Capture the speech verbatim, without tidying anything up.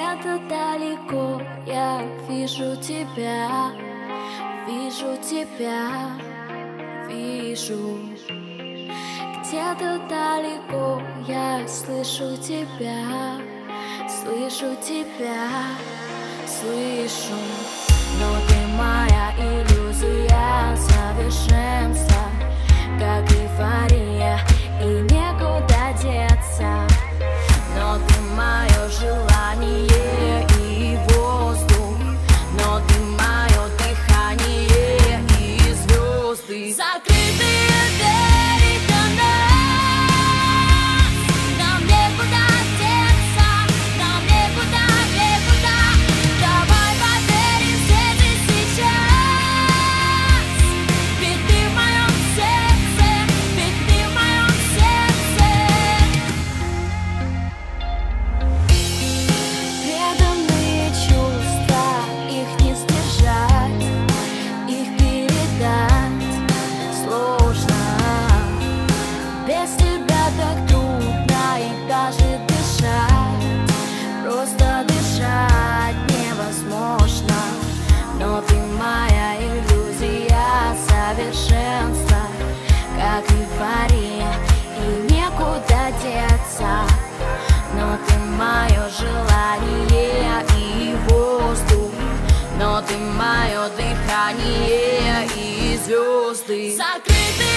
Где-то далеко я вижу тебя, вижу тебя, вижу. Где-то далеко я слышу тебя, слышу тебя, слышу. Но ты моя иллюзия совершенства, как эйфория, и некуда деться. Но ты мое желание и воздух, но ты мое дыхание и звезды. Закрытые двери до нас, нам некуда деться, нам некуда, некуда. Давай поверим здесь и сейчас, ведь ты в моем сердце, ведь ты в моем сердце. Преданные чувства, их не сдержать, их передать сложно. Без тебя так трудно и даже дышать, просто дышать невозможно. Но ты моя иллюзия совершенства, как эйфория, и некуда деться. Но ты мое желание и воздух, но ты мое дыхание и звезды. Закрытые